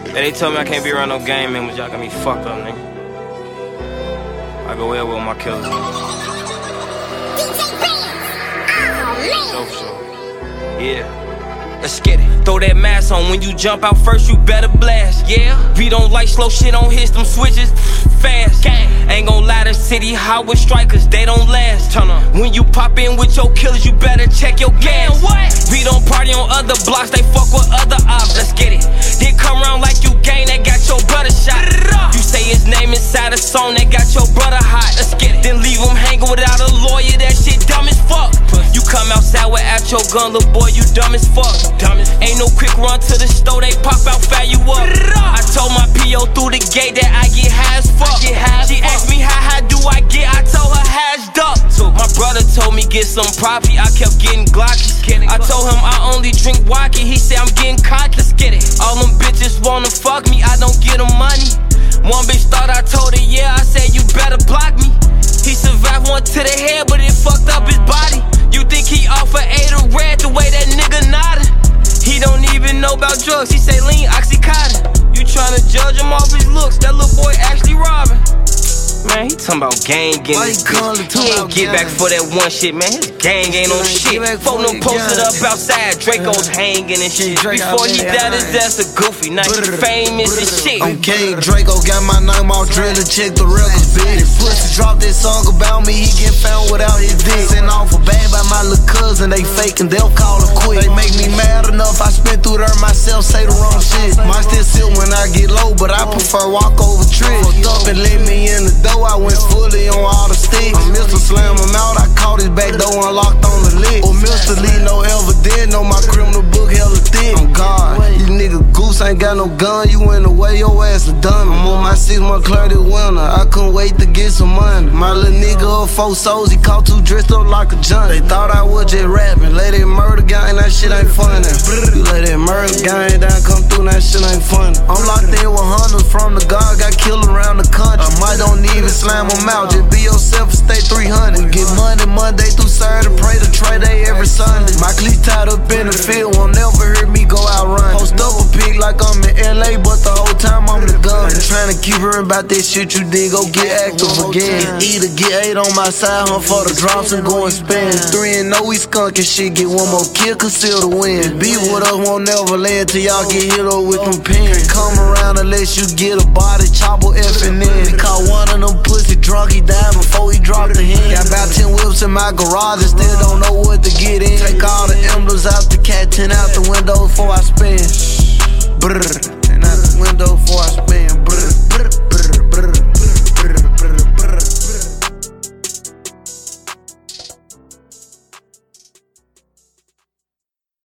They told me I can't be around no gang members, y'all got me fucked up, nigga. I go well with my killers. So, yeah. Let's get it. Throw that mask on. When you jump out first, you better blast. Yeah. We don't like slow shit on hits, them switches fast. Gang. Ain't gon' lie, the city hot with strikers, they don't last. Turn on. When you pop in with your killers, you better check your gas. Man, what? We don't party on other blocks, they fuck with other ops. Let's get it. Then come around like you gang, they got your brother shot. You say his name inside a song, they got your brother hot. Let's get it. Then leave him hanging without a lawyer, that shit dumb as fuck. You come outside without your gun, little boy, you dumb as fuck. Ain't no quick run to the store, they pop out, fire you up. I told my P.O. through the gate that I get high as fuck. She asked me how high do I get, I told her hashed up. My brother told me get some property, I kept getting glocky. I told him I only drink vodka, he said I'm getting cocky. Let's get it. All them bitches wanna fuck me, I don't get them money. One bitch thought I told her yeah, I said you better block me. He survived one to the head, but it fucked up his body. You think he off of A to red the way that nigga nodded? He don't even know about drugs, he say lean Oxycontin. You tryna judge him off his looks, that little boy actually robbing. Man, he talking about gang getting his bitch. He ain't get back for that one shit, man. His gang ain't on shit. Phone them posted up outside, Draco's hanging and shit. Before he died, his ass a goofy. Now he famous and shit. I'm King Draco, got my name all drilled, check the records, bitch. Pussy dropped that song about me, he get found without his dick. Sent off a bag by my little cousin, they faking, they'll call it quick. They make me mad enough, I spin through there myself, say the wrong shit. Might still sit when I get low, but I prefer walk over tricks. Fucked up and let me in the door, I went fully on all the sticks. Mr. Slam him out, I caught his back door unlocked on the lick. Or Mr. Lee, no evidence, know my criminal book hella thick. I'm God, these niggas goose ain't got no gun, you in the way, your ass a dummy. I'm on my 6-month clear this winter, I couldn't wait to get some money. My little nigga up 4 souls, he caught 2 dressed up like a junkie. They thought I was just rapping, lay that murder gang, that shit ain't funny. You lay that murder gang down, come through, that shit ain't funny. I'm locked in with hunters from the guard, got killed around the country. I might don't even slam them out, just be yourself and stay 300. We get money Monday through Saturday, pray to trade day every Sunday. My cleats tied up in the field, won't never hear me go out running. Post up a pig like I'm in LA, but the whole time I'm the gun. Trying to keep hearing about that shit you did, go get active again. Either get 8 on my side, hunt for the drops and go and spend 3 and know we skunkin' shit, get one more kill, conceal the win. Be with us, won't never land till y'all get hit up with them pins. Come around unless you get a body, chopper effing in. Caught one of them pussy drunk, he died before he dropped the hand. Got about 10 whips in my garage and still don't know what to get in. Take all the emblems out the cat, 10 out the window before I spin. Brrr.